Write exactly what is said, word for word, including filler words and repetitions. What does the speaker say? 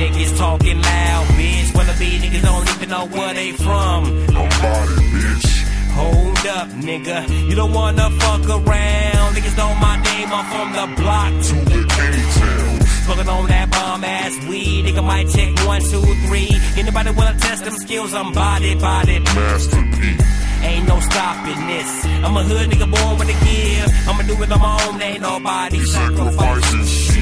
niggas talking loud, bitch. Wanna be niggas don't even know where they from. Nobody, bitch. Hold up, nigga. You don't wanna fuck around. Niggas know my name, I'm from the block. To the A-Town. Smoking on that bomb ass weed. Nigga might check one, two, three. Anybody wanna test them skills? I'm body, body. Master P. Ain't no stopping this. I'm a hood nigga born with a gear. I'ma do it on my own, ain't nobody Sacrifices.